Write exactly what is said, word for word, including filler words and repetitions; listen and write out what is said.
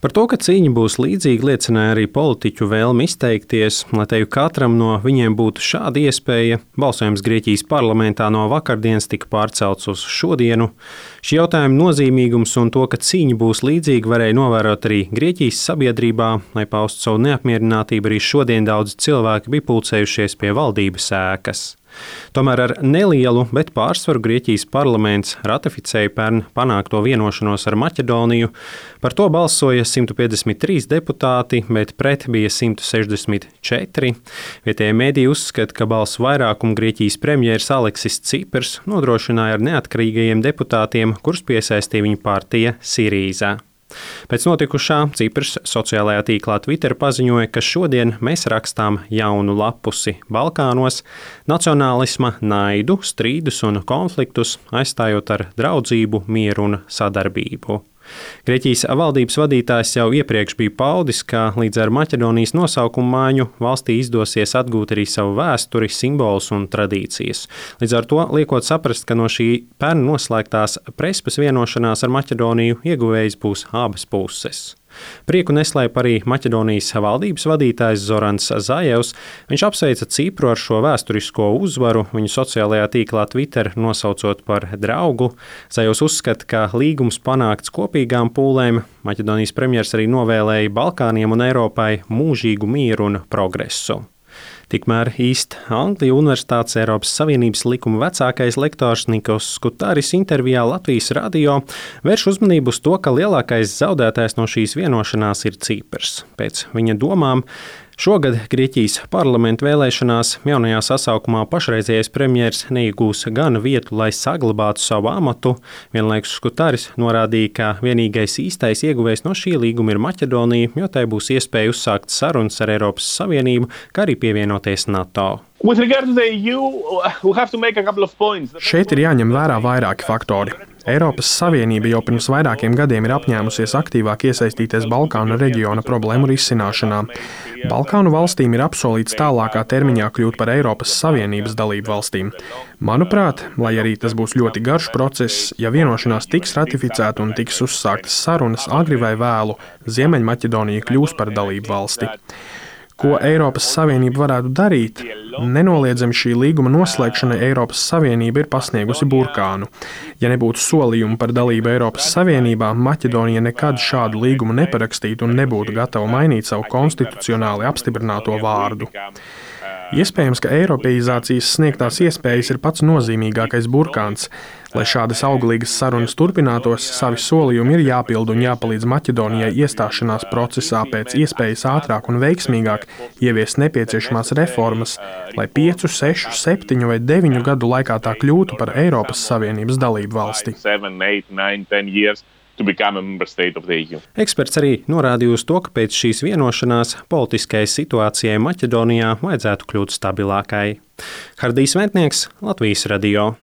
Par to, ka cīņa būs līdzīga, liecināja arī politiķu vēlme izteikties, lai teju katram no viņiem būtu šāda iespēja. Balsojums Grieķijas parlamentā no vakardienas tika pārcelts uz šodienu. Šī jautājuma nozīmīgums un to, ka cīņa būs līdzīga, varēja novērot arī Grieķijas sabiedrībā. Lai paustu savu neapmierinātību, arī šodien daudz cilvēki bija pulcējušies pie valdības ēkas. Tomēr ar nelielu, bet pārsvaru Grieķijas parlaments ratificēja pērn panākto vienošanos ar Maķedoniju. Par to balsoja simt piecdesmit trīs deputāti, bet pret bija simt sešdesmit četri. Vietējie mediji uzskata, ka balsu vairākumu Grieķijas premjers Aleksis Ciprs nodrošināja ar neatkarīgajiem deputātiem, kurus piesaistīja viņa partija Sirīza. Pēc notikušā Ciprs sociālajā tīklā Twitter paziņoja, ka šodien mēs rakstām jaunu lapusi Balkānos, nacionālisma, naidu, strīdus un konfliktus, aizstājot ar draudzību, mieru un sadarbību. Grieķijas valdības vadītājs jau iepriekš bija paudis, ka līdz ar Maķedonijas nosaukumu maiņu valstī izdosies atgūt arī savu vēsturi, simbolus un tradīcijas. Līdz ar to liekot saprast, ka no šī pērn noslēgtās Prespas vienošanās ar Maķedoniju ieguvējs būs abas puses. Prieku neslēpa arī Maķedonijas valdības vadītājs Zorans Zajevs. Viņš apsveica Cipru ar šo vēsturisko uzvaru, viņu sociālajā tīklā Twitter nosaucot par draugu. Zajevs uzskata, ka līgums panākts kopīgām pūlēm. Maķedonijas premjers arī novēlēja Balkāniem un Eiropai mūžīgu mieru un progresu. Tikmēr East Anglia Universitātes Eiropas Savienības likuma vecākais lektors Nikos Skutaris intervijā Latvijas radio vērš uzmanību uz to, ka lielākais zaudētājs no šīs vienošanās ir Ciprs. Pēc viņa domām, šogad Grieķijas parlamenta vēlēšanās jaunajā sasaukumā pašreizējais premjers neiegūs gan vietu, lai saglabātu savu amatu. Vienlaikus Skutaris norādīja, ka vienīgais īstais ieguvējs no šī līguma ir Maķedonija, jo tai būs iespēja uzsākt sarunas ar Eiropas Savienību, kā arī pievienoties NATO. Šeit ir jāņem vērā vairāki faktori. Eiropas Savienība jau pirms vairākiem gadiem ir apņēmusies aktīvāk iesaistīties Balkānu reģiona problēmu risināšanā. Balkānu valstīm ir apsolīts tālākā termiņā kļūt par Eiropas Savienības dalību valstīm. Manuprāt, lai arī tas būs ļoti garš process, ja vienošanās tiks ratificēta un tiks uzsāktas sarunas agri vai vēlu, Ziemeļmaķedonija kļūs par dalību valsti. Ko Eiropas Savienība varētu darīt? Nenoliedzami šī līguma noslēgšana Eiropas Savienība ir pasniegusi burkānu. Ja nebūtu solījumu par dalību Eiropas Savienībā, Maķedonija nekad šādu līgumu neparakstītu un nebūtu gatava mainīt savu konstitucionāli apstiprināto vārdu. Iespējams, ka eiropeizācijas sniegtās iespējas ir pats nozīmīgākais burkāns. Lai šādas auglīgas sarunas turpinātos, savi solījumi ir jāpild un jāpalīdz Maķedonijai iestāšanās procesā pēc iespējas ātrāk un veiksmīgāk ieviest nepieciešamās reformas, lai piecu, sešu, septiņu vai deviņu gadu laikā tā kļūtu par Eiropas Savienības dalību valsti. Eksperts arī norādīja uz to, ka pēc šīs vienošanās politiskajai situācijai Maķedonijā vajadzētu kļūt stabilākai. Hardijs Ventnieks, Latvijas radio.